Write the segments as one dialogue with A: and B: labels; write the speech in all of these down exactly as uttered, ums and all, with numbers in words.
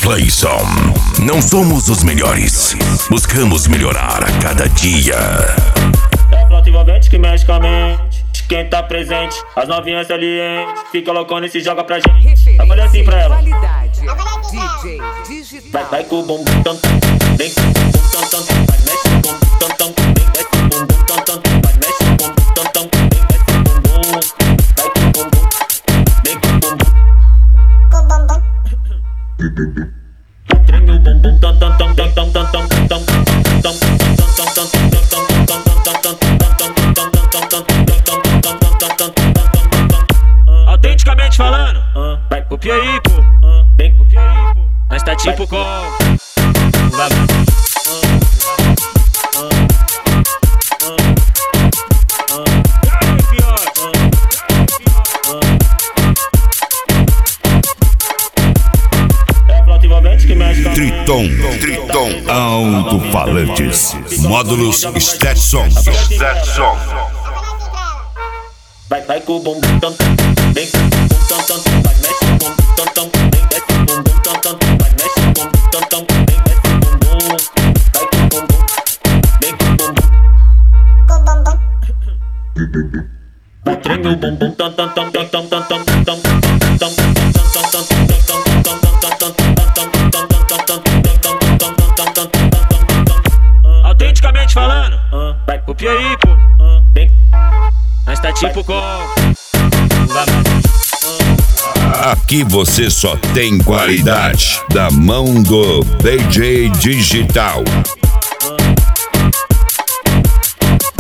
A: Clayson. Não somos os melhores, buscamos melhorar a cada dia.
B: É a flauta envolvente que mexe com a mente. Quem tá presente, as novinhas salientes. Fica loucona e se joga pra gente. Agora é assim pra ela.
C: Qualidade. D J Digital.
B: Vai, vai com o bumbum tam tam. Vem com o bumbum tam tam. Vai, mexe com o bumbum tam tam. Vem, desce com o bumbum tam tam. Vai, mexe com o bumbum tam tam. Vem, desce com o bumbum. Vai com o bumbum. Vem com o bumbum. Com o bumbum. Treme o bumbum tam tam tam tam tam tam tam tam tam tam tam tam autenticamente falando, vai copia aí, pô. Vem copia aí, pô. Nós tá tipo com
A: Triton, Triton, alto-falantes, módulos Stetson, Stetson.
B: Vai, vai com o bumbum tam tam, vem com o bumbum tam tam, vai, mexe com o bumbum tam tam, vem, desce com o bumbum tam tam, vai, mexe com o bumbum tam tam, vem, desce com o bumbum, vai com o bumbum, vem com o bumbum, com o bumbum. Vai, treme o bumbum tam tam tam tam tam tam tam tam tam tam autenticamente falando, vai copia aí, pô. Vem, nós tá tipo com
A: aqui você só tem qualidade da mão do D J Digital.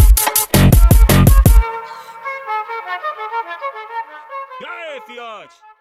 B: E aí, fiote?